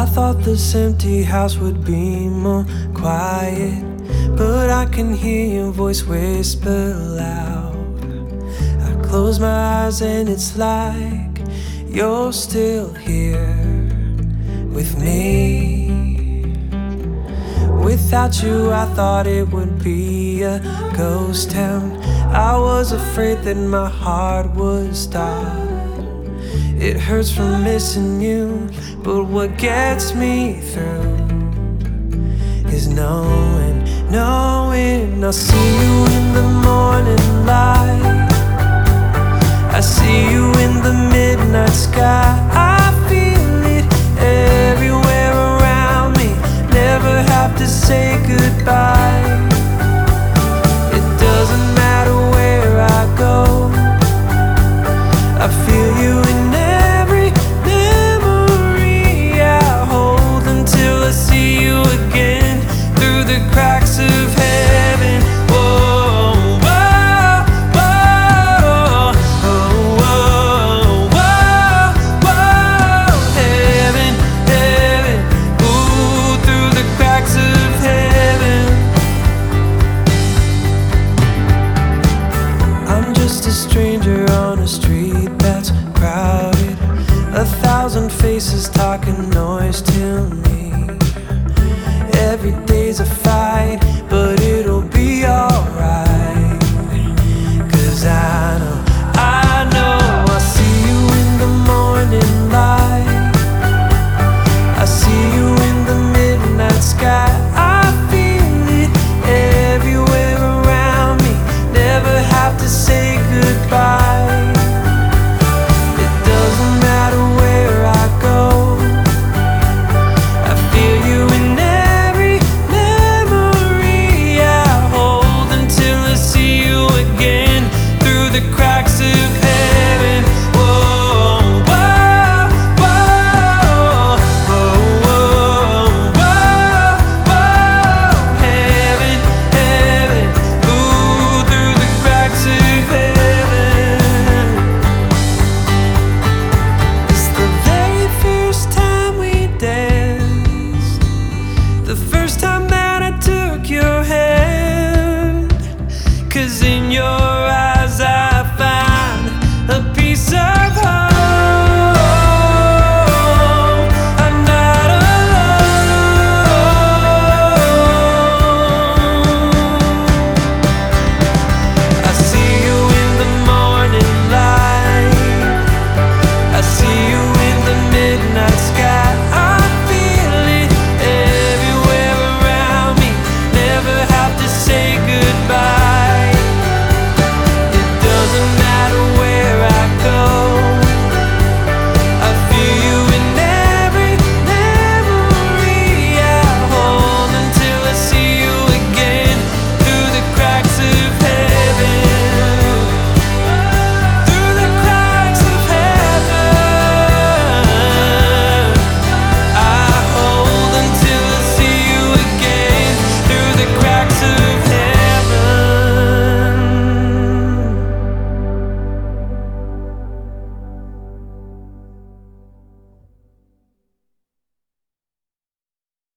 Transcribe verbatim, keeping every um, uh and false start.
thought this empty house would be more quiet, but I can hear your voice whisper loud. I close my eyes and it's like you're still here with me. Without you, I thought it would be a ghost town. I was afraid that my heart would stop. It hurts from missing you, but what gets me through is knowing, knowing I'll see you in the morning light. I see you in the midnight sky. I feel it everywhere around me. Never have to say goodbye. It doesn't matter where I go, I feel you in every memory I hold until I see you again through the cracks of heaven. Whoa, whoa, whoa, whoa, whoa, whoa, whoa. Heaven, heaven, ooh, through the cracks of heaven. I'm just a stranger on a street that's crowded, a thousand faces talking noise to me. Every day's a fight,